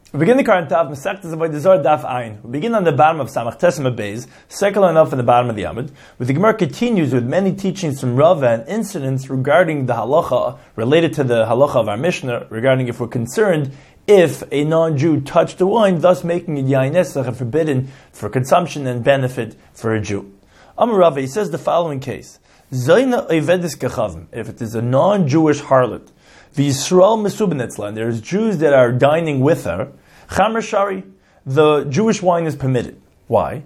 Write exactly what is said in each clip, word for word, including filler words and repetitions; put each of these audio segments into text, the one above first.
We begin the current daf, Masechtas Avodah Zarah daf Ayin. We begin on the bottom of Samach Tesem Beis, secular enough in the bottom of the Amud. With the Gemara continues with many teachings from Rava and incidents regarding the halacha, related to the halacha of our Mishnah, regarding if we're concerned if a non-Jew touched the wine, thus making it yain nesach and forbidden for consumption and benefit for a Jew. Amar Rava, he says the following case. Zayna Eivedis Kechavim, if it is a non-Jewish harlot, V'Yisrael Mesubin Etzlan, there's Jews that are dining with her, Chamer Shari, the Jewish wine is permitted. Why?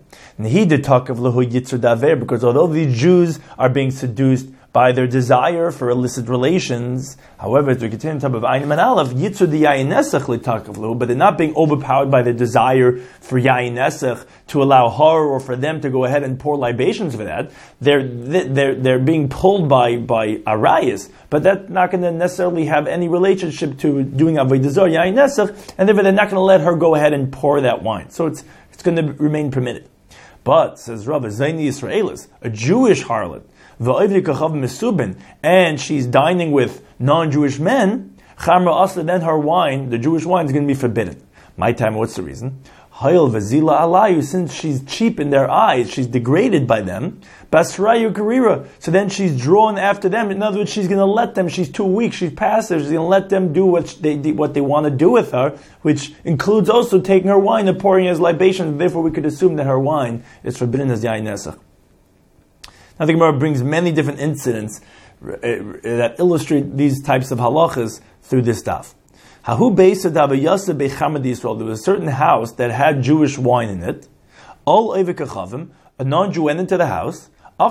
Because although these Jews are being seduced by their desire for illicit relations, however, to continue top of Einim and Aleph, Yitzur the Yain Nesach l'takavlu, but they're not being overpowered by their desire for Yain Nesach to allow her or for them to go ahead and pour libations for that. They're they're they're being pulled by by arayas, but that's not going to necessarily have any relationship to doing avodah zarah Yain Nesach, and therefore they're not going to let her go ahead and pour that wine. So it's it's going to remain permitted. But says Rava, Zaini Yisraelis, a Jewish harlot, and she's dining with non-Jewish men, then her wine, the Jewish wine, is going to be forbidden. My time, what's the reason? Since she's cheap in their eyes, she's degraded by them. So then she's drawn after them. In other words, she's going to let them. She's too weak. She's passive. She's going to let them do what they what they want to do with her, which includes also taking her wine and pouring it as libation. Therefore, we could assume that her wine is forbidden as yain nesach. Now, the Gemara brings many different incidents that illustrate these types of halachas through this stuff. Hahu Beisa Davayasa Bechamad Yisrael. There was a certain house that had Jewish wine in it. All Evikachavim, a non-Jew went into the house.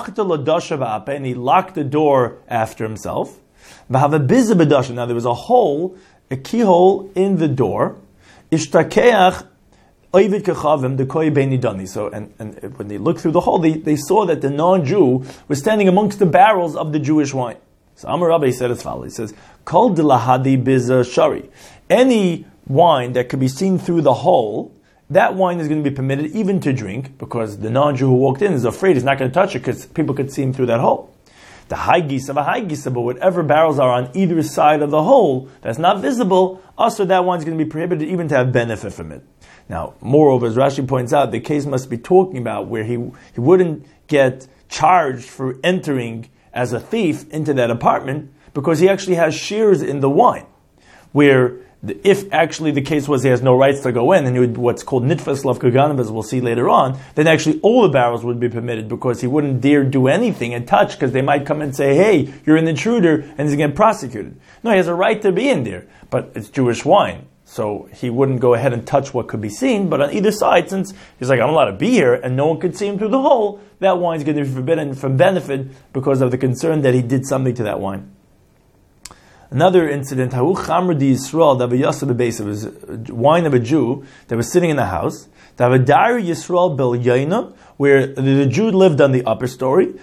And he locked the door after himself. Now there was a hole, a keyhole in the door. Ishtakeach Oivid Kachavim, the Koi Beini Dani. So, and, and when they looked through the hole, they, they saw that the non-Jew was standing amongst the barrels of the Jewish wine. So Amar Rabbi said as follows. He says, Kol dilahadi biza shari. Any wine that could be seen through the hole, that wine is going to be permitted even to drink, because the non-Jew who walked in is afraid he's not going to touch it because people could see him through that hole. The high gisa, the high gisa, but whatever barrels are on either side of the hole that's not visible, also that wine's going to be prohibited even to have benefit from it. Now, moreover, as Rashi points out, the case must be talking about where he he wouldn't get charged for entering as a thief into that apartment because he actually has shares in the wine. Where the, if actually the case was he has no rights to go in and he would what's called nitfas lav kaganav, as we'll see later on, then actually all the barrels would be permitted because he wouldn't dare do anything and touch because they might come and say, hey, you're an intruder, and he's getting prosecuted. No, he has a right to be in there, but it's Jewish wine. So he wouldn't go ahead and touch what could be seen, but on either side, since he's like, I'm allowed to be here, and no one could see him through the hole, that wine's going to be forbidden from benefit because of the concern that he did something to that wine. Another incident, Hahu Chamr di Yisrael, that was wine of a Jew that was sitting in the house, Davadar Yisrael Bel Yaina, where the Jew lived on the upper story,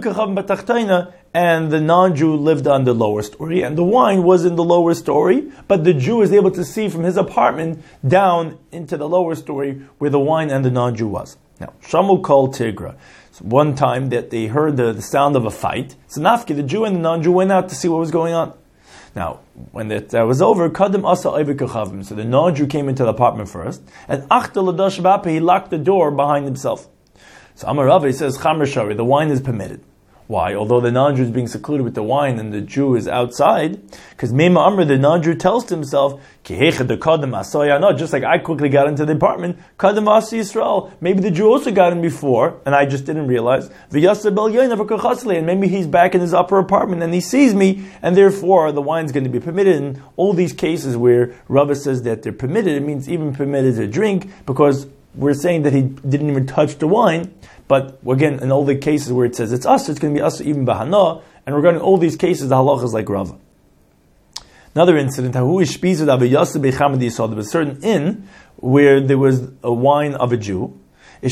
and the non-Jew lived on the lower story, and the wine was in the lower story, but the Jew was able to see from his apartment down into the lower story where the wine and the non-Jew was. Now, Shamu called Tigra. So one time that they heard the, the sound of a fight, so Nafki, the Jew and the non-Jew, went out to see what was going on. Now, when that, that was over, Kadim Asa Evikachavim, so the non-Jew came into the apartment first, and Achta Ladash Bape, he locked the door behind himself. So Amar Rava, he says, Chamer Shari, the wine is permitted. Why? Although the non-Jew is being secluded with the wine and the Jew is outside, because Mema Amr, the non-Jew tells to himself, just like I quickly got into the apartment, Kadam Asa Yisrael, maybe the Jew also got in before, and I just didn't realize, and maybe he's back in his upper apartment and he sees me, and therefore the wine's going to be permitted. In all these cases where Rava says that they're permitted, it means even permitted to drink, because we're saying that he didn't even touch the wine. But again, in all the cases where it says it's us, it's going to be us even bahana. And regarding all these cases, the halacha is like Rava. Another incident, there was a certain inn where there was a wine of a Jew. And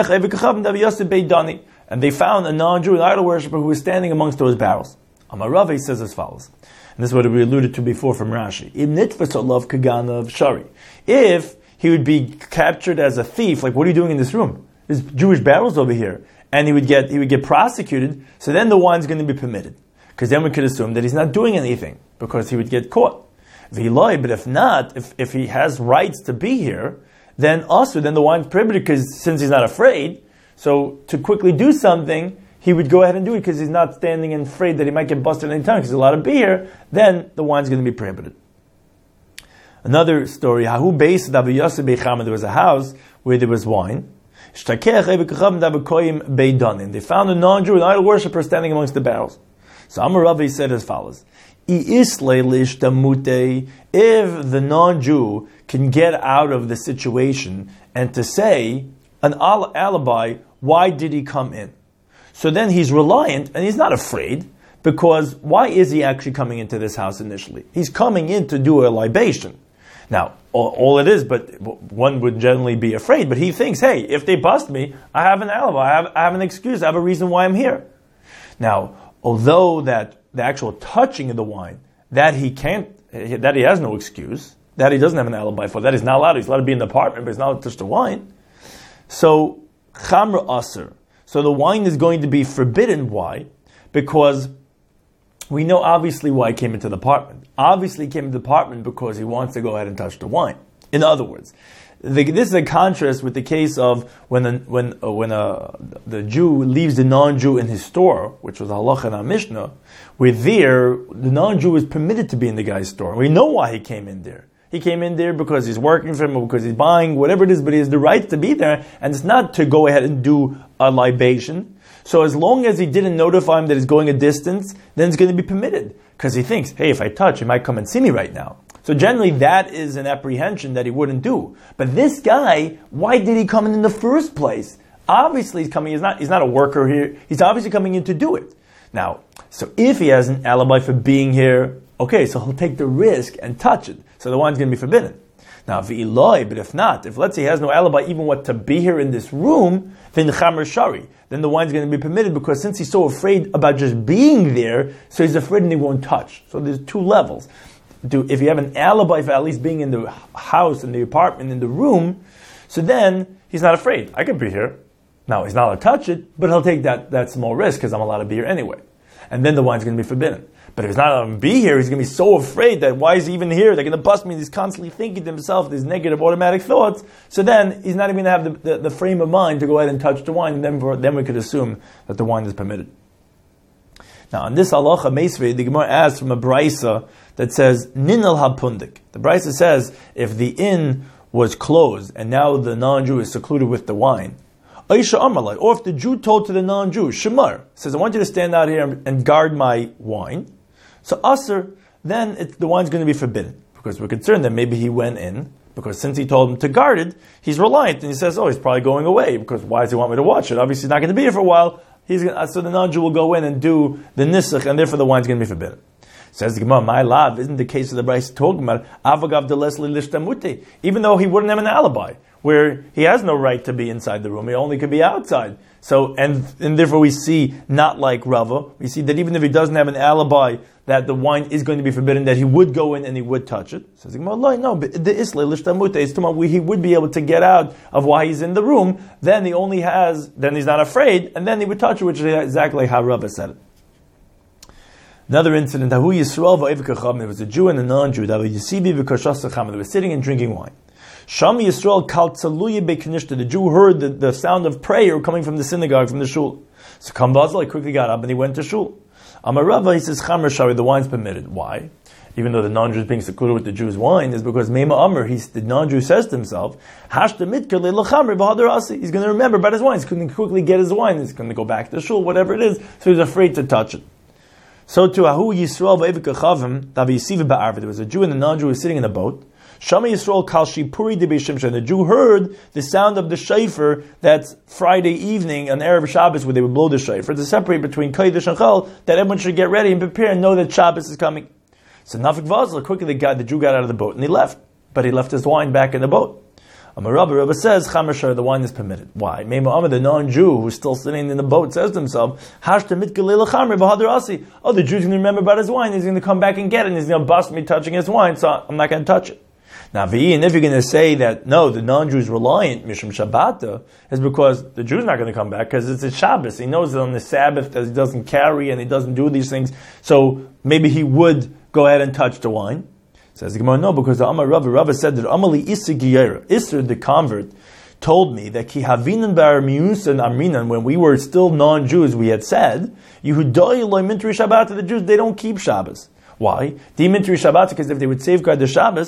they found a non-Jew, an idol worshiper, who was standing amongst those barrels. Amar Rava says as follows. And this is what we alluded to before from Rashi. If he would be captured as a thief, like, what are you doing in this room? There's Jewish barrels over here, and he would get he would get prosecuted. So then the wine's going to be permitted, because then we could assume that he's not doing anything because he would get caught. V'iloi, but if not, if, if he has rights to be here, then also, then the wine's prohibited because since he's not afraid, so to quickly do something, he would go ahead and do it because he's not standing and afraid that he might get busted any time because he's allowed to be here, then the wine's going to be prohibited. Another story, Hahu Beis Rabbi Yosef Beichama, there was a house where there was wine. They found a non-Jew, an idol worshiper, standing amongst the barrels. So Amar Ravi said as follows: If the non-Jew can get out of the situation and to say an alibi, why did he come in? So then he's reliant and he's not afraid, because why is he actually coming into this house initially? He's coming in to do a libation. Now, all, all it is, but one would generally be afraid, but he thinks, hey, if they bust me, I have an alibi, I have, I have an excuse, I have a reason why I'm here. Now, although that the actual touching of the wine, that he can't, that he has no excuse, that he doesn't have an alibi for, that he's not allowed, he's allowed to be in the apartment, but he's not allowed to touch the wine. So, chamra aser. So the wine is going to be forbidden. Why? Because we know obviously why he came into the apartment. Obviously he came into the apartment because he wants to go ahead and touch the wine. In other words, the, this is a contrast with the case of when a, when uh, when a, the Jew leaves the non-Jew in his store, which was halacha in our Mishnah, where there the non-Jew is permitted to be in the guy's store. We know why he came in there. He came in there because he's working for him or because he's buying, whatever it is, but he has the right to be there, and it's not to go ahead and do a libation. So as long as he didn't notify him that he's going a distance, then it's going to be permitted. Because he thinks, hey, if I touch, he might come and see me right now. So generally that is an apprehension that he wouldn't do. But this guy, why did he come in in the first place? Obviously he's coming, he's not, he's not a worker here, he's obviously coming in to do it. Now, so if he has an alibi for being here, okay, so he'll take the risk and touch it. So the wine's going to be forbidden. Now, v'iloi, but if not, if let's say he has no alibi even what to be here in this room, then chamer shari, then the wine's going to be permitted because since he's so afraid about just being there, so he's afraid and he won't touch. So there's two levels. Do, if you have an alibi for at least being in the house, in the apartment, in the room, so then he's not afraid. I can be here. Now, he's not allowed to touch it, but he'll take that, that small risk because I'm allowed to be here anyway. And then the wine's going to be forbidden. But if he's not allowed to be here, he's going to be so afraid that why is he even here? They're going to bust me. He's constantly thinking to himself these negative automatic thoughts. So then he's not even going to have the, the, the frame of mind to go ahead and touch the wine. And then, for, then we could assume that the wine is permitted. Now, on this halacha meisvei, the Gemara asks from a brisa that says ninal hapundik. The brisa says if the inn was closed and now the non-Jew is secluded with the wine, or if the Jew told to the non-Jew, Shemar, says, I want you to stand out here and guard my wine. So Aser, then it, the wine's going to be forbidden. Because we're concerned that maybe he went in, because since he told him to guard it, he's reliant. And he says, oh, he's probably going away, because why does he want me to watch it? Obviously he's not going to be here for a while. He's going, so the non-Jew will go in and do the nisach, and therefore the wine's going to be forbidden. Says the Gemara, my love, isn't the case of the Bryce talking about Avagav de Leslie Lishtamute, even though he wouldn't have an alibi, where he has no right to be inside the room, he only could be outside. So, and, and therefore we see, not like Rava, we see that even if he doesn't have an alibi, that the wine is going to be forbidden, that he would go in and he would touch it. Says the Gemara, no, but the Isla Lishtamute is talking about he would be able to get out of why he's in the room, then he only has, then he's not afraid, and then he would touch it, which is exactly how Rava said it. Another incident, there was a Jew and a non-Jew, they were sitting and drinking wine. Shami Yisrael kal tzaluye beknishta. The Jew heard the, the sound of prayer coming from the synagogue, from the shul. So Kambazal, he quickly got up and he went to shul. Amar Rava, he says, Chamer shari, the wine's permitted. Why? Even though the non-Jew is being secluded with the Jew's wine, is because Meima Amr, he, the non-Jew says to himself, Hashta mitka le'lachamer b'hadar asi. He's going to remember about his wine. He's going to quickly get his wine. He's going to go back to the shul, whatever it is. So he's afraid to touch it. So to Ahu Yisrael v'evikachavim, Davi Yisiv ba'arva. There was a Jew and a non-Jew who was sitting in a boat. Shama Yisrael kal shipuri de b'shimsha. The Jew heard the sound of the shofar. That's Friday evening, on Erev Shabbos, where they would blow the shofar to separate between Kodesh and Chol, that everyone should get ready and prepare and know that Shabbos is coming. So Nafik Vazla, quickly the guy, the Jew got out of the boat and he left. But he left his wine back in the boat. Amar Rabba, Rabba says, Chamashar, the wine is permitted. Why? Meima Amar, the non-Jew who's still sitting in the boat, says to himself, Hashta mitka le'lachamer b'hadar asi. Oh, the Jew's going to remember about his wine. He's going to come back and get it. And he's going to bust me touching his wine, so I'm not going to touch it. Now, and if you're going to say that, no, the non-Jew is reliant, Mishum Shabbata, is because the Jew's not going to come back, because it's a Shabbos. He knows that on the Sabbath that he doesn't carry and he doesn't do these things, so maybe he would go ahead and touch the wine. Says the Gemara, no, because the Amar Rava, Rava said that Amali Isser Giyera, Isser the convert, told me that Ki Havinan Bar Miusan Amrinan, when we were still non-Jews, we had said, Yehudai Loi Mintri Shabbat, the Jews, they don't keep Shabbos. Why? The Mintri Shabbat, because if they would safeguard the Shabbos,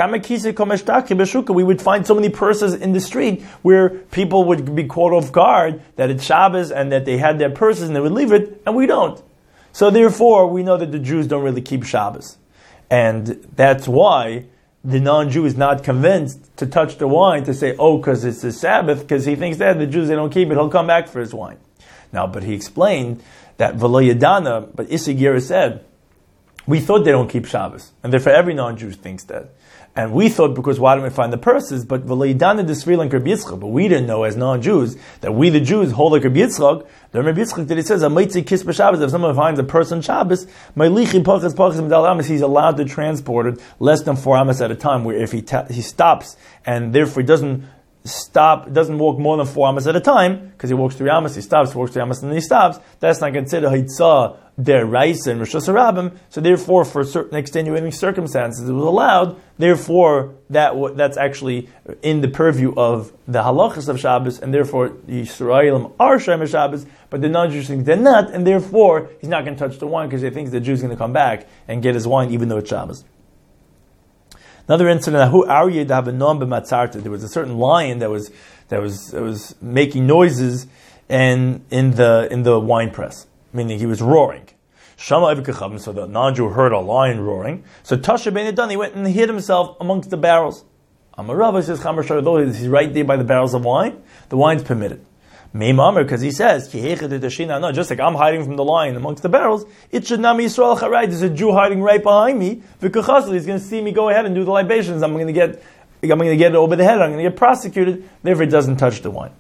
we would find so many purses in the street where people would be caught off guard that it's Shabbos and that they had their purses and they would leave it, and we don't. So therefore, we know that the Jews don't really keep Shabbos. And that's why the non-Jew is not convinced to touch the wine to say, oh, because it's the Sabbath, because he thinks that the Jews, they don't keep it, he'll come back for his wine. Now, but he explained that V'lo Yadana, but Isser Giyera said, we thought they don't keep Shabbos, and therefore every non-Jew thinks that. And we thought, because why don't we find the purses? But V'lo Yadana D'Sfril and Rabbi Yitzchak, but we didn't know as non-Jews that we the Jews hold like Rabbi Yitzchak. The Rabbi Yitzchak that he says, "Amaitzi kiss b'Shabbos." If someone finds a person Shabbos, Ma'lichi pachas pachas m'dal amas, he's allowed to transport it less than four amas at a time. Where if he ta- he stops and therefore he doesn't stop, doesn't walk more than four amas at a time, because he walks three amas, he stops, walks three amas, and then he stops. That's not considered hitzah der reis and Rosh Hashanah. So therefore, for certain extenuating circumstances, it was allowed. Therefore, that that's actually in the purview of the halachas of Shabbos, and therefore the Yisraelim are Shem Shabbos, but the non-Jews think they're not, and therefore he's not going to touch the wine because he thinks the Jew's going to come back and get his wine, even though it's Shabbos. Another incident, who Aryeh to have a non b'matzarta. There was a certain lion that was that was that was making noises and in the in the wine press, meaning he was roaring. Shama Evikacham, so the non-Jew heard a lion roaring. So Tasha Ben Adan, he went and hid himself amongst the barrels. Amarava says, Chamar Shar, he's right there by the barrels of wine. The wine's permitted. Meim Amar, because he says, no, just like I'm hiding from the lion amongst the barrels, it should not be Yisrael Charai. There's a Jew hiding right behind me. Vikachasli, he's going to see me go ahead and do the libations. I'm going to get, I'm going to get it over the head. I'm going to get prosecuted. Therefore, it doesn't touch the wine.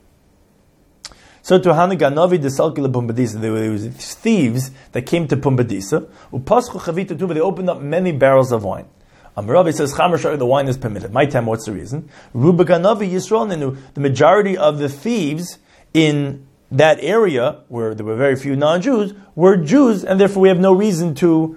So to Hana Ganavi de Salkila Pumbedisa, there were these thieves that came to Pumbedisa. Upaschu Chavita Tuva, they opened up many barrels of wine. Amaravi says, Chamar Shar, the wine is permitted. My time, what's the reason? Ruba Ganavi Yisrael Nenu, the majority of the thieves in that area, where there were very few non-Jews, were Jews, and therefore we have no reason to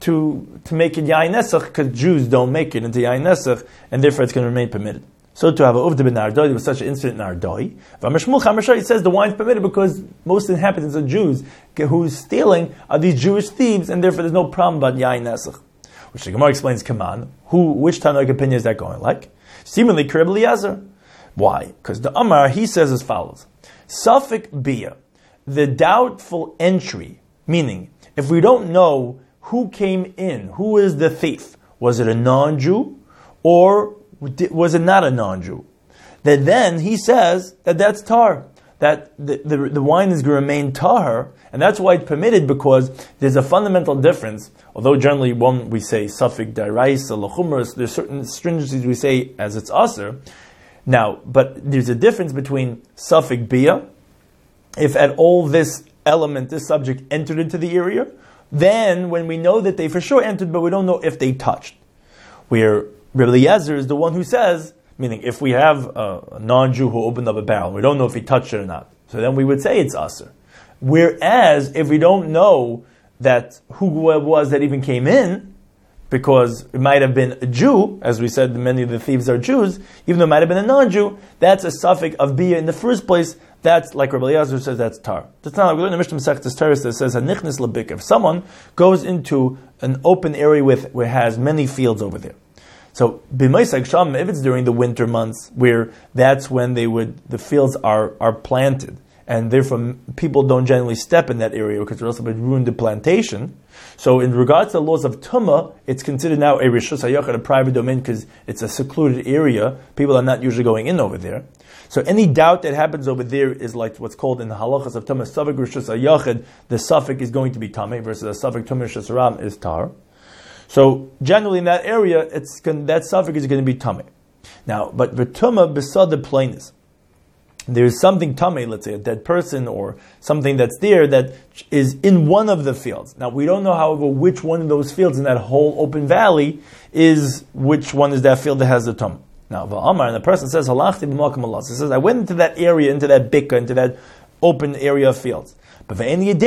to to make it Yain Nesach, because Jews don't make it into Yain Nesach, and therefore it's going to remain permitted. So to have a Uvda ben Ardoi, there was such an incident in Ardoi. V'amashmul Chamashar, it says the wine's permitted because most inhabitants are Jews. Who's stealing are these Jewish thieves, and therefore there's no problem about Yain Nesach. Which the Gemara explains, Kaman. Who, which Tanoic opinion is that going like? Seemingly Kereb Eliezer. Why? Because the Amar, he says as follows. Suffolk Bia, the doubtful entry, meaning, if we don't know who came in, who is the thief, was it a non-Jew, or was it not a non-Jew? That then he says that that's tar, that the, the, the wine is going to remain tar, and that's why it's permitted, because there's a fundamental difference. Although generally one we say Suffolk Darais, Lachumras, there's certain stringencies we say as it's aser. Now, but there's a difference between Suffolk Bia, if at all this element, this subject entered into the area, then when we know that they for sure entered, but we don't know if they touched. Where Rebbe Eliezer is the one who says, meaning if we have a, a non-Jew who opened up a barrel, we don't know if he touched it or not, so then we would say it's aser. Whereas if we don't know that who it was that even came in, because it might have been a Jew, as we said, many of the thieves are Jews, even though it might have been a non-Jew, that's a suffix of Bia in the first place. That's like Rabbi Eliezer says, that's tar. That's not like we learn in the Mishnah Masechtas Taurus that says Hanichnis Labik. If someone goes into an open area with where it has many fields over there, so b'maisag sham, if it's during the winter months, where that's when they would the fields are are planted, and therefore people don't generally step in that area because it also would ruin the plantation. So in regards to the laws of Tumah, it's considered now a Rishus HaYachid, a private domain, because it's a secluded area. People are not usually going in over there. So any doubt that happens over there is like what's called in the halachas of Tumah, Suffolk Rishus HaYachid, the Suffolk is going to be Tameh, versus the Suffolk Tumah Rishus Haram is Tar. So generally in that area, it's that Suffolk is going to be Tameh. Now, but the Tumah beside the plainness. There's something tamei, let's say a dead person or something that's there that is in one of the fields. Now we don't know, however, which one of those fields in that whole open valley is which one is that field that has the tum. Now v'amar, and the person says halachti b'malkam alas. He says I went into that area, into that bikka, into that open area of fields. But I don't know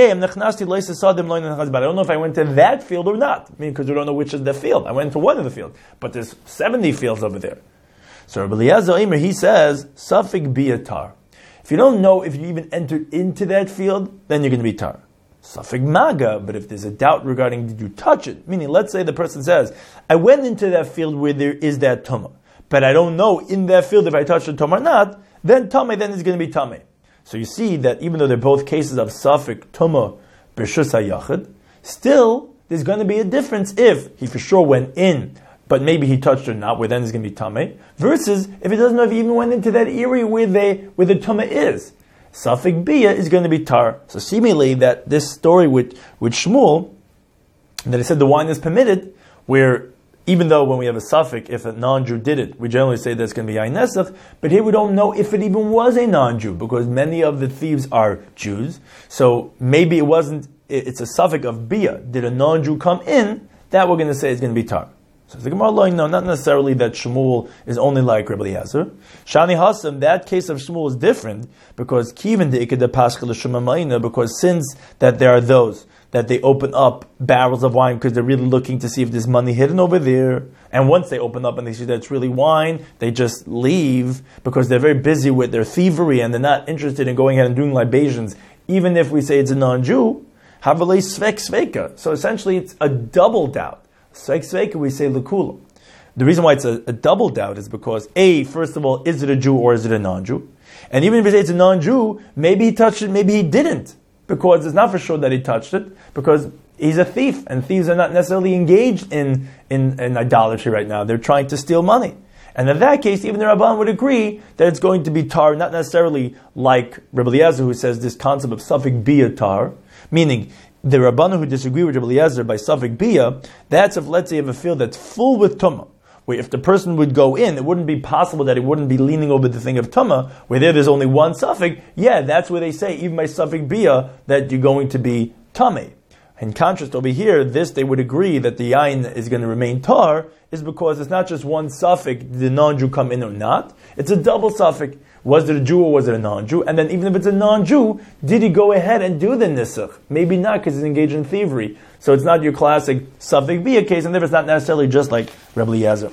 if I went to that field or not. I mean, because we don't know which is the field. I went to one of the fields, but there's seventy fields over there. So Rabbi Eliezer Omer, he says, Safik biyatar. If you don't know if you even entered into that field, then you're going to be tar. Safik maga, but if there's a doubt regarding did you touch it, meaning let's say the person says, I went into that field where there is that tumah, but I don't know in that field if I touched the tumah or not, then tumah, then it's going to be tumah. So you see that even though they're both cases of Safik, Tumah, B'Shus HaYachid, still there's going to be a difference if he for sure went in, but maybe he touched or not, where then it's going to be Tameh, versus if he doesn't know if he even went into that area where they where the Tumah is. Safik Biyah is going to be Tar. So seemingly that this story with, with Shmuel, that he said the wine is permitted, where even though when we have a suffix, if a non-Jew did it, we generally say that's going to be Yain Nesach, but here we don't know if it even was a non-Jew, because many of the thieves are Jews. So maybe it wasn't, it's a suffix of Bia. Did a non-Jew come in? That we're going to say is going to be Tar. So the Gemara line, no, not necessarily that Shmuel is only like Rabbi Eliezer. Shani Hassam, that case of Shmuel is different, because Kivin de Ikeda Paschal Shemamayna, because since that there are those that they open up barrels of wine because they're really looking to see if there's money hidden over there. And once they open up and they see that it's really wine, they just leave because they're very busy with their thievery and they're not interested in going ahead and doing libations, even if we say it's a non-Jew. Havalei svek sveka. So essentially it's a double doubt. Svek sveka, we say lekula. The reason why it's a, a double doubt is because, A, first of all, is it a Jew or is it a non-Jew? And even if we say it's a non-Jew, maybe he touched it, maybe he didn't. Because it's not for sure that he touched it, because he's a thief, and thieves are not necessarily engaged in, in, in idolatry right now. They're trying to steal money. And in that case, even the Rabban would agree that it's going to be tar, not necessarily like Rabbi Eliezer, who says this concept of Safik Biyah tar, meaning the Rabban who disagree with Rabbi Eliezer by Safik Biyah, that's if, let's say, you have a field that's full with tumah, where if the person would go in, it wouldn't be possible that he wouldn't be leaning over the thing of Tumah, where there there's only one suffix. Yeah, that's where they say, even by Safik Biyah, that you're going to be Tameh. In contrast, over here, this they would agree that the Yain is going to remain Tar, is because it's not just one suffix, did the non-Jew come in or not? It's a double suffix. Was it a Jew or was it a non-Jew? And then even if it's a non-Jew, did he go ahead and do the Nisach? Maybe not, because he's engaged in thievery. So it's not your classic Safik Biyah case, and therefore it's not necessarily just like Rabbi Eliezer.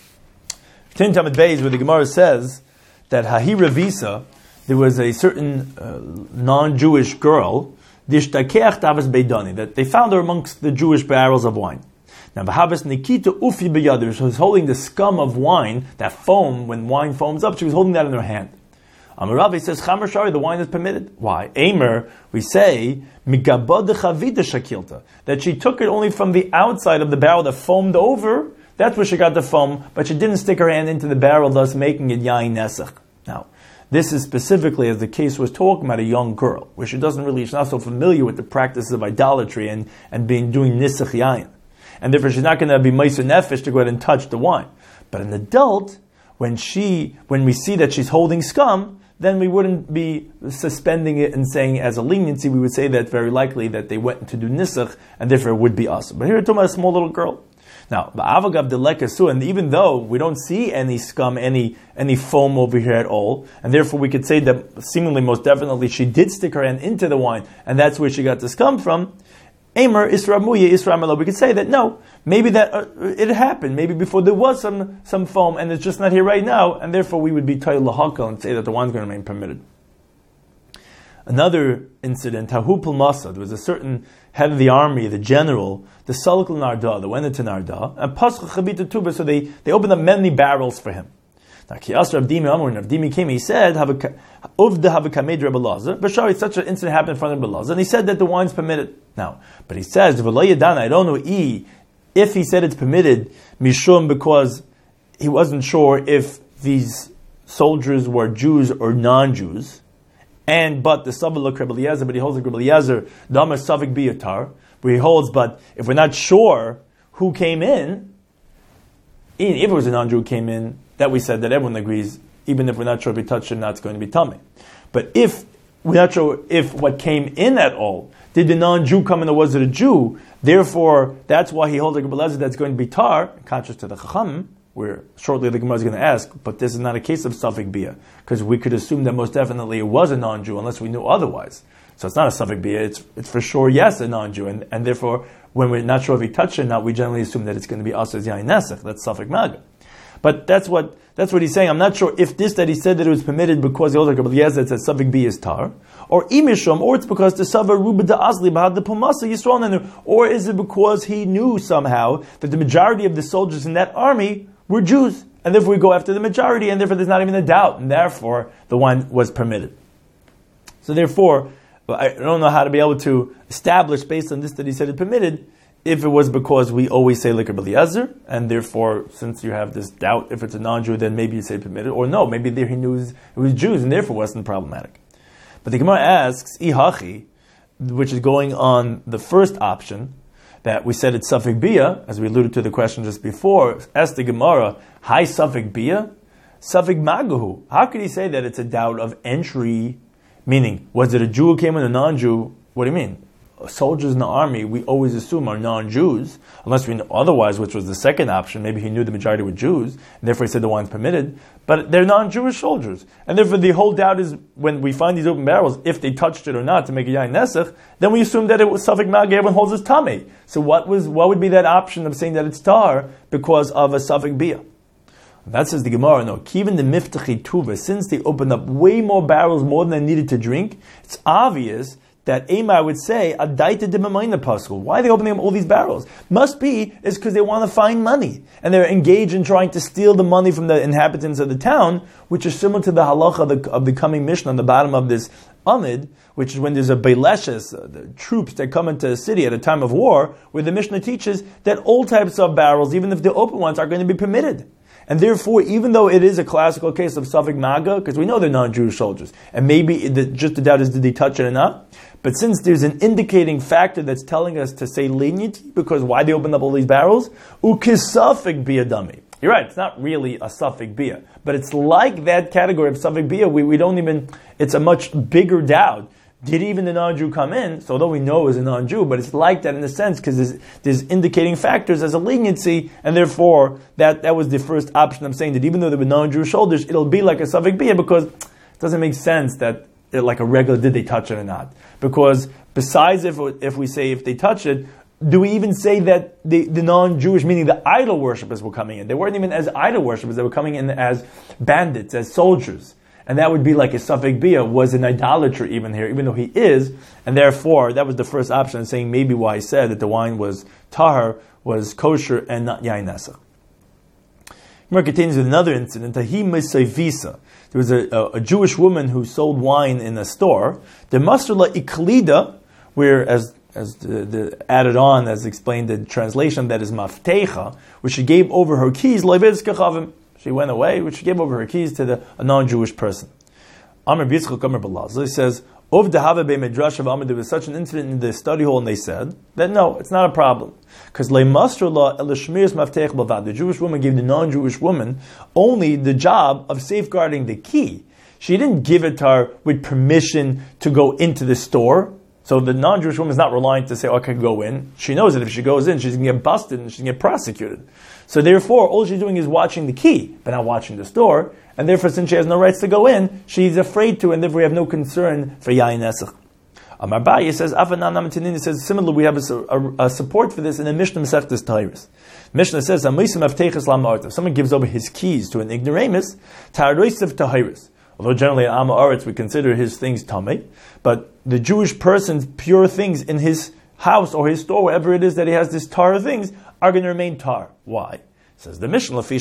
Tin Tamid Beis, where the Gemara says that Hahira Visa, there was a certain uh, non-Jewish girl, Dishtakeach Tavas Beidani, that they found her amongst the Jewish barrels of wine. Now, Vahabas Nikita Ufi B'Yadir, she was holding the scum of wine, that foam, when wine foams up, she was holding that in her hand. Amaravi says, Chamar Shari, the wine is permitted. Why? Aimer, we say, Migabad Chavita Shakilta, that she took it only from the outside of the barrel that foamed over. That's where she got the foam, but she didn't stick her hand into the barrel, thus making it Yain Nesach. Now, this is specifically as the case was talking about a young girl, where she doesn't really, she's not so familiar with the practices of idolatry and, and being doing Nisach Yain. And therefore she's not going to be Meiser Nefesh to go ahead and touch the wine. But an adult, when she, when we see that she's holding scum, then we wouldn't be suspending it and saying as a leniency, we would say that very likely that they went to do Nisach, and therefore it would be us. But here we're talking about a small little girl. Now, Ba'avagav delekasu, and even though we don't see any scum, any any foam over here at all, and therefore we could say that seemingly most definitely she did stick her hand into the wine, and that's where she got the scum from. Aimer, Isra Muya, Isra Melo, we could say that no, maybe that uh, it happened, maybe before there was some, some foam, and it's just not here right now, and therefore we would be Tayl Lahakal and say that the wine's going to remain permitted. Another incident, Hahupul Masad, there was a certain head of the army, the general, the Salakal Narda, that went into Narda, and Pascha Chabita Tuba, so they, they opened up many barrels for him. Now, Kiyasra Avdimi Amor, and Avdimi came, he said, Uvda Havakamed Rebbe Lazar, Bashari, such an incident happened in front of Rebbe Lazar, and he said that the wine's permitted. Now, but he says, I don't know if he said it's permitted, Mishum, because he wasn't sure if these soldiers were Jews or non-Jews, and but the Sabbalak Rebbe Eliezer, but he holds like Rebbe Eliezer, Dama Savik Biyatar, where he holds, but if we're not sure who came in, even if it was a non-Jew who came in, that we said that everyone agrees, even if we're not sure if he touched it or not, it's going to be tummy. But if we're not sure if what came in at all, did the non-Jew come in or was it a Jew? Therefore, that's why he holds like Rebbe Eliezer that's going to be tar, contrast to the Chacham, where shortly the Gemara is going to ask, but this is not a case of Safek Bia, because we could assume that most definitely it was a non-Jew unless we knew otherwise. So it's not a Safek Bia, it's, it's for sure, yes, a non-Jew, and, and therefore, when we're not sure if he touched it or not, we generally assume that it's going to be Asaz Yain Nesach, that's Safek Maga. But that's what that's what he's saying. I'm not sure if this that he said that it was permitted because the older Rabbi Eliezer said Safek Bia is tar, or imishum, or it's because the Sava Ruba da Asli Bahad the Pumasa Yisrael Nenu, or is it because he knew somehow that the majority of the soldiers in that army were Jews, and therefore we go after the majority, and therefore there's not even a doubt, and therefore the wine was permitted. So therefore, I don't know how to be able to establish based on this that he said it permitted, if it was because we always say like Rabbi Eliezer, and therefore, since you have this doubt, if it's a non-Jew, then maybe you say permitted, or no, maybe there he knew it was Jews, and therefore it wasn't problematic. But the Gemara asks, Ihachi, which is going on the first option, that we said it's Safek Bia, as we alluded to the question just before, asked the Gemara, Hi Safek Bia? Safek Magahu. How could he say that it's a doubt of entry? Meaning, was it a Jew who came in, a non-Jew? What do you mean? Soldiers in the army, we always assume are non-Jews, unless we know otherwise, which was the second option. Maybe he knew the majority were Jews, and therefore he said the wine's permitted. But they're non-Jewish soldiers. And therefore the whole doubt is, when we find these open barrels, if they touched it or not to make a yain nesach, then we assume that it was Safek Maga, everyone holds his tummy. So what was what would be that option of saying that it's tar because of a Safek Bia? That says the Gemara, no, even the Miftachi Tuva, since they opened up way more barrels, more than they needed to drink, it's obvious that Eimar would say, Adaita de Mamayna Paschal. Why are they opening up all these barrels? Must be is because they want to find money. And they're engaged in trying to steal the money from the inhabitants of the town, which is similar to the halacha of the, of the coming Mishnah on the bottom of this Amid, which is when there's a Beileshes, uh, the troops that come into a city at a time of war, where the Mishnah teaches that all types of barrels, even if they're open ones, are going to be permitted. And therefore, even though it is a classical case of Safek Maga, because we know they're non-Jewish soldiers, and maybe the, just the doubt is did they touch it or not, but since there's an indicating factor that's telling us to say leniency, because why they opened up all these barrels, ukisafek bia dummy. You're right, it's not really a Safek Bia, but it's like that category of Safek Bia, we, we don't even, it's a much bigger doubt. Did even the non-Jew come in? So although we know it was a non-Jew, but it's like that in a sense because there's, there's indicating factors as a leniency, and therefore that, that was the first option. I'm saying that even though there were non-Jewish shoulders, it'll be like a Safek Bia because it doesn't make sense that it, like a regular did they touch it or not. Because besides if if we say if they touch it, do we even say that the, the non-Jewish, meaning the idol worshippers, were coming in? They weren't even as idol worshippers; they were coming in as bandits, as soldiers. And that would be like a Safek Bia was an idolater even here, even though he is, and therefore that was the first option, saying maybe why I said that the wine was tahar, was kosher and not yain nesach. Gemara continues with another incident. There was a, a, a Jewish woman who sold wine in a store. The masrla iklida, where as as the, the added on, as explained the translation, that is maftecha, which she gave over her keys. She went away, which she gave over her keys to the, a non-Jewish person. Amr B'Yitzchak Amr B'Lazar, he says, Ov dehave be'medrash of Amr, there was such an incident in the study hall, and they said that no, it's not a problem. Because le'masrla el'shmiras maftech b'vad, the Jewish woman gave the non-Jewish woman only the job of safeguarding the key. She didn't give it to her with permission to go into the store. So the non-Jewish woman is not reliant to say, oh, I can go in. She knows that if she goes in, she's going to get busted and she's going to get prosecuted. So therefore, all she's doing is watching the key, but not watching the store. And therefore, since she has no rights to go in, she's afraid to, and therefore we have no concern for yain nesach. Amar Abaye says, Afanam says, similarly, we have a, a, a support for this in the Mishnah Masechtas Tairis. Mishnah says, if someone gives over his keys to an ignoramus, Taroisiv Tahiris. Although generally in Am Haaretz we consider his things tamei, but the Jewish person's pure things in his house or his store, wherever it is that he has this tar things, are going to remain tar. Why? Says the Mishnah, he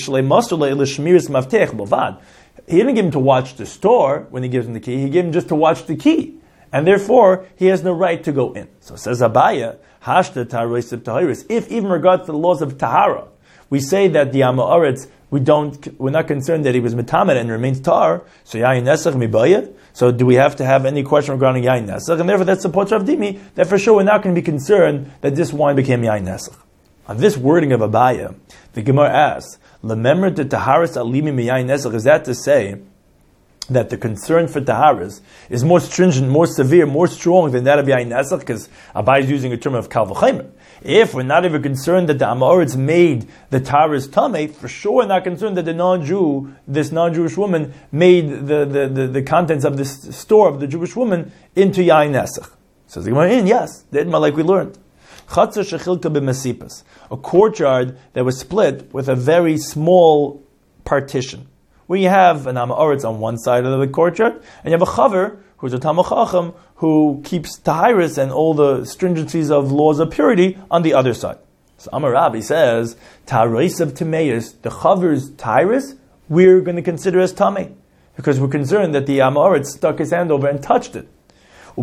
didn't give him to watch the store when he gives him the key, he gave him just to watch the key. And therefore, he has no right to go in. So says Abaye, if even regards to the laws of Tahara, we say that the Am Haaretz, we don't, we're not concerned that he was metamed and remains tar. So yain nesach mibaya. So do we have to have any question regarding yain nesach? And therefore, that's the potra of dimi. That for sure we're not going to be concerned that this wine became yain nesach. On this wording of Abaye, the Gemara asks, "Lemember the taharis alimi miyain nesach." Is that to say that the concern for taharis is more stringent, more severe, more strong than that of yain nesach? Because Abaye is using a term of kal v'chaymer. If we're not even concerned that the Amoritz made the Taurus Tameh, for sure we're not concerned that the non-Jew, this non-Jewish woman, made the, the, the, the contents of this store of the Jewish woman into Yain Nesach. So the Gemara in, yes, the Idma like we learned. Chatzar shechilka b'mesipas, a courtyard that was split with a very small partition, where you have an Amoritz on one side of the courtyard, and you have a Chaver, who's a Talmid Chacham, who keeps Tahiris and all the stringencies of laws of purity on the other side. So Amar Rabbi says, Taharis of Timeis, the Chaver's Tahiris, we're going to consider as Tameh, because we're concerned that the Amoritz stuck his hand over and touched it. In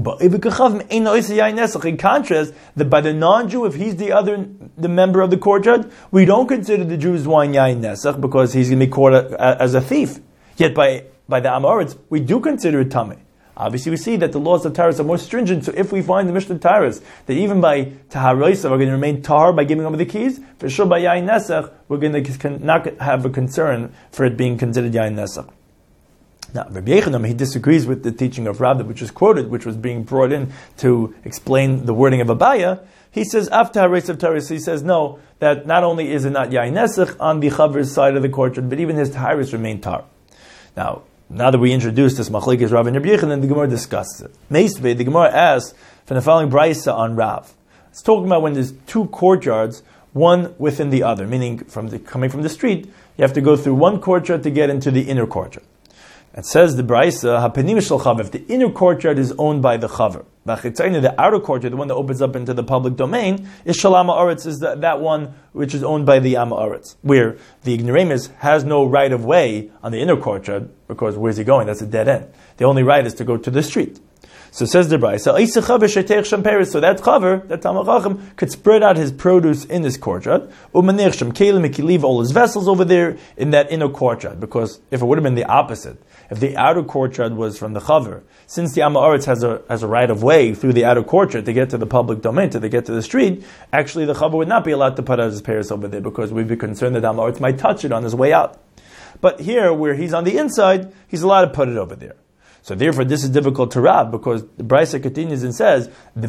contrast, that by the non-Jew, if he's the other, the member of the courtyard, we don't consider the Jew's wine yain nesach because he's going to be caught as a thief. Yet by, by the Amoritz, we do consider it tameh. Obviously, we see that the laws of Taharis are more stringent. So if we find the Mishnah Taharis that even by Taharosav are going to remain tahar by giving over the keys, for sure by yain nesach we're going to not have a concern for it being considered yain nesach. Now, Rabbi Yechanan, he disagrees with the teaching of Rav, which was quoted, which was being brought in to explain the wording of Abaya. He says, after Haris of Taharis, he says, no, that not only is it not Yain Nesach on the Chaver's side of the courtyard, but even his Taharis remain tar. Now, now that we introduced this Machlekes Rav and Rabbi Yechanan, the Gemara discusses it. Meisvei, the Gemara asks from the following Brisa on Rav. It's talking about when there's two courtyards, one within the other, meaning from the, coming from the street, you have to go through one courtyard to get into the inner courtyard. It says the Braisa, Hapenim shel Chaver, if the inner courtyard is owned by the Chaver, the outer courtyard, the one that opens up into the public domain, is Shel Amoritz, is the, that one which is owned by the Amoritz, where the ignoramus has no right of way on the inner courtyard, because where's he going? That's a dead end. The only right is to go to the street. So says the Braisa, so that Chaver, that Talmid Chacham, could spread out his produce in this courtyard, he could leave all his vessels over there in that inner courtyard, because if it would have been the opposite, if the outer courtyard was from the Chaver, since the Amoritz has a has a right of way through the outer courtyard to get to the public domain, to get to the street, actually the Chaver would not be allowed to put out his pairs over there, because we'd be concerned that the Amoritz might touch it on his way out. But here, where he's on the inside, he's allowed to put it over there. So therefore, this is difficult to Rav, because the Brisa continues and says,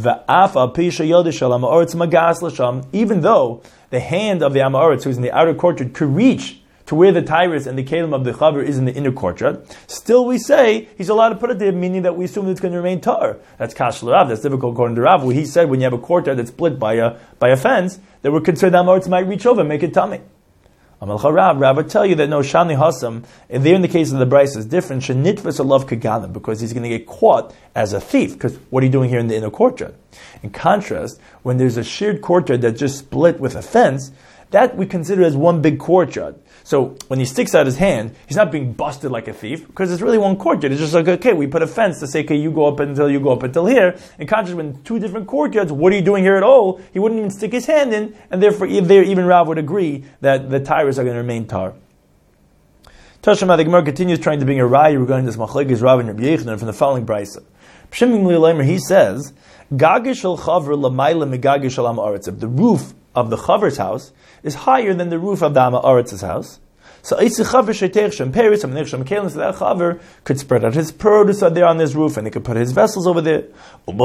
even though the hand of the Amoritz, who's in the outer courtyard, could reach to where the Taharis and the Kalim of the Chaver is in the inner courtyard, still we say he's allowed to put it there, meaning that we assume that it's going to remain tar. That's Kash Rav. That's difficult according to Rav, where he said when you have a courtyard that's split by a by a fence, that we're concerned that Amoritz might reach over and make it tummy. Amal Rav, Rav would tell you that no, Shani Hasam, and there in the case of the Bryce is different, Shanitvis Alav Kaganim, because he's going to get caught as a thief, because what are you doing here in the inner courtyard? In contrast, when there's a shared courtyard that's just split with a fence, that we consider as one big courtyard. So when he sticks out his hand, he's not being busted like a thief, because it's really one courtyard. It's just like, okay, we put a fence to say, okay, you go up until you go up until here. In contrast, when two different courtyards, what are you doing here at all? He wouldn't even stick his hand in, and therefore there even Rav would agree that the Taharis are going to remain tar. Tashma, the Gemara continues trying to bring a raya regarding this Machlekes Rav and Rabbi Yechanan from the following Brisa. He says, Gagish al Chaver lamayla megagish al Amoritz. If the roof of the Chaver's house is higher than the roof of the Amoritz's house, so Eisi Chaver sheteich shem peris, so that Chaver could spread out his produce out there on his roof, and he could put his vessels over there. As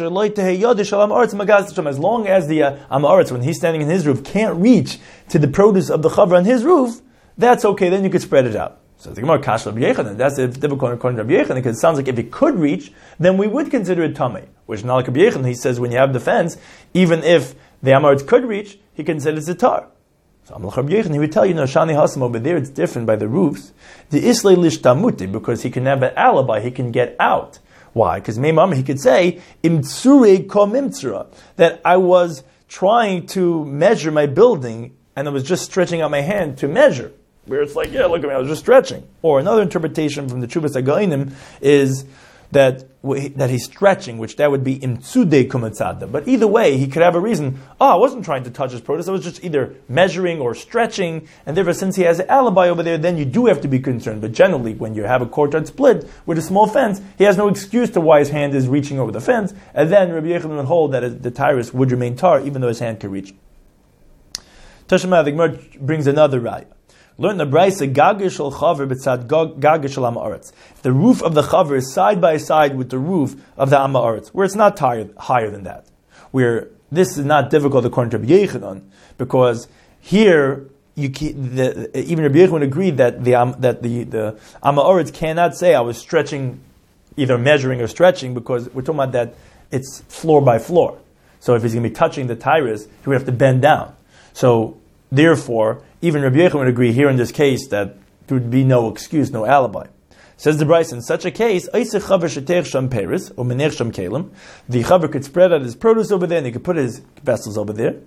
long as the uh, Amoritz, when he's standing in his roof, can't reach to the produce of the Chaver on his roof, that's okay, then you could spread it out. So the Gemara Kash Rabbi Yechanan, that's difficult according to Rabbi Yechanan, because it sounds like if it could reach, then we would consider it Tameh. Which not like Rabbi Yechanan, he says when you have the fence, even if the Amoritz could reach, he considers it tar. So Amal Rabbi Yechanan, he would tell you, no, Shani Hasam over there, it's different by the roofs. The Islay Lishtamuti, because he can have an alibi, he can get out. Why? Because Meimam, he could say, Imtsure kom imtsura, that I was trying to measure my building, and I was just stretching out my hand to measure. Where it's like, yeah, look at me, I was just stretching. Or another interpretation from the Chuvas HaGainim is that that he's stretching, which that would be imtsude kumatzada. But either way, he could have a reason. Oh, I wasn't trying to touch his produce. I was just either measuring or stretching. And therefore, since he has an alibi over there, then you do have to be concerned. But generally, when you have a courtyard split with a small fence, he has no excuse to why his hand is reaching over the fence. And then Rabbi Yechanan would hold that the Taharis would remain tar, even though his hand could reach. Tashma, the Gemara brings another raya. Learn the Brisa, Gagish al Chaver b'tzad Gagish al Amoritz. The roof of the Chaver is side by side with the roof of the Amoritz, where it's not higher, higher than that. Where this is not difficult according to Rabbi Yechanan, because here you keep, the, even Rabbi Yechanan would agree that the um, that the the Amaretz cannot say I was stretching, either measuring or stretching, because we're talking about that it's floor by floor. So if he's going to be touching the tyrus, he would have to bend down. So therefore, even Rabbi Yechanan would agree here in this case that there would be no excuse, no alibi. Says the Bryce, in such a case, the chaver could spread out his produce over there, and he could put his vessels over there.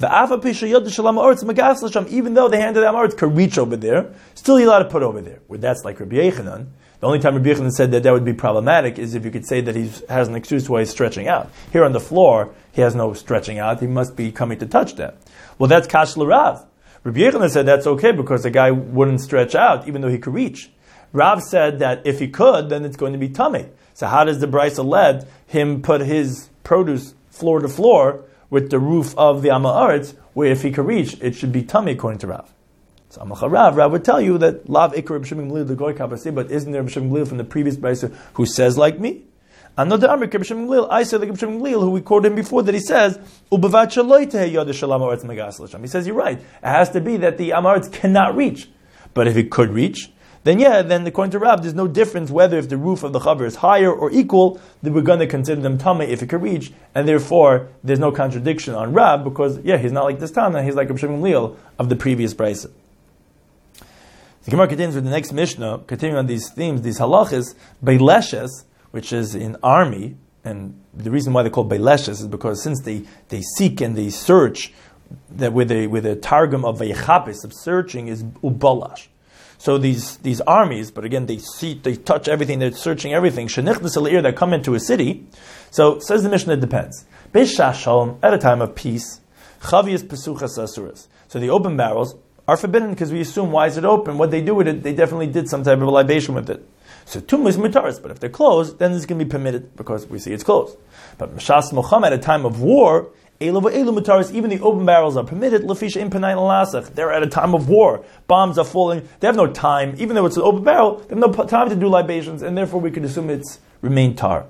Even though the hand of the Amaretz could reach over there, still you're allowed to put over there. Where that's like Rabbi Yechanan. The only time Rabbi Yechanan said that that would be problematic is if you could say that he has an excuse why he's stretching out. Here on the floor, he has no stretching out. He must be coming to touch that. Well, that's Kash l'Rav. Rabbi Yechanan said that's okay because the guy wouldn't stretch out even though he could reach. Rav said that if he could, then it's going to be tummy. So how does the Brisa let him put his produce floor to floor with the roof of the Amaretz, where if he could reach, it should be tummy according to Rav? So Amach Rav, Rav would tell you that Lav Ikar Reb Shimon Gamliel the Goy Kabasi, but isn't there Reb Shimon Gamliel from the previous Brisa who says like me? Another Amrik Reb Shimon Gamliel, I say like Reb Shimon Gamliel, who we quoted him before, that he says Ubevat Shaloi Tehei Yod Shel Amaretz Megas L'Sham. He says you're right. It has to be that the Amaretz cannot reach, but if he could reach, then yeah, then according to Rav, there's no difference whether if the roof of the chaver is higher or equal, then we're going to consider them tamei if it could reach, and therefore there's no contradiction on Rav, because yeah, he's not like this Tana, he's like Reb Shimon Gamliel of the previous brisa. The Gemara continues with the next Mishnah, continuing on these themes, these halachas, Beileshes, which is in army, and the reason why they're called Beileshes is because since they, they seek and they search, that with a with a targum of Vayechapis, of searching, is Ubalash. So these these armies, but again, they see, they touch everything, they're searching everything. Shenichnas al-ir, that come into a city. So says the Mishnah, it depends. Beishash shalom, at a time of peace, chavias pesuchas asuras. So the open barrels are forbidden because we assume, why is it open? What they do with it, they definitely did some type of a libation with it. So tumas mutaris, but if they're closed, then it's going to be permitted because we see it's closed. But mashas mocham, at a time of war, even the open barrels are permitted. They're at a time of war. Bombs are falling. They have no time. Even though it's an open barrel, they have no time to do libations, and therefore we could assume it's remained tar.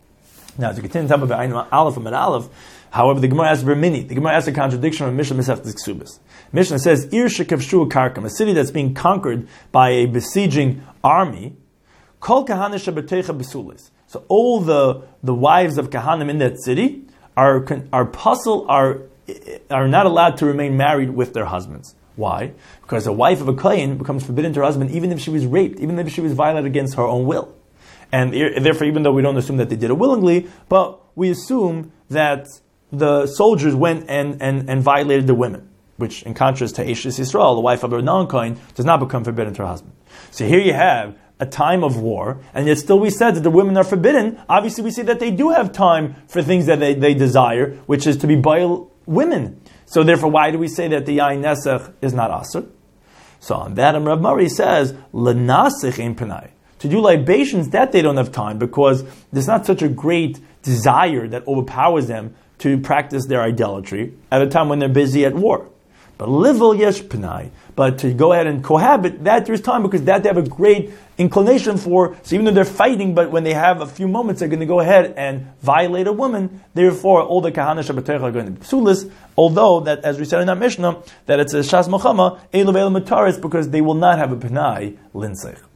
Now, to continue to talk about Aleph and Aleph, however, the Gemara asks Vermini. The Gemara asks a contradiction from Mishnah Masechtas Ksubas. Mishnah says, Ir shekavshu karkam, a city that's being conquered by a besieging army, kol kahana shabatecha besulis. So all the, the wives of Kahanim in that city are are puzzle are are not allowed to remain married with their husbands. Why? Because a wife of a kohen becomes forbidden to her husband even if she was raped, even if she was violated against her own will. And therefore, even though we don't assume that they did it willingly, but we assume that the soldiers went and, and, and violated the women, which in contrast to Eshes Yisrael, the wife of a non-kohen, does not become forbidden to her husband. So here you have a time of war, and yet still we said that the women are forbidden. Obviously we see that they do have time for things that they, they desire, which is to be bail women. So therefore, why do we say that the Yain Nesach is not Asr? So on that, Rav Mari says, L'nasich ein penai. To do libations, that they don't have time, because there's not such a great desire that overpowers them to practice their idolatry at a time when they're busy at war. But livel yesh penai. But to go ahead and cohabit, that there's time, because that they have a great inclination for. So even though they're fighting, but when they have a few moments, they're going to go ahead and violate a woman. Therefore, all the kahana shabbatech are going to be psulis. Although that, as we said in our Mishnah, that it's a shas mochama, elu ve'elu mutaris, because they will not have a penai linsech.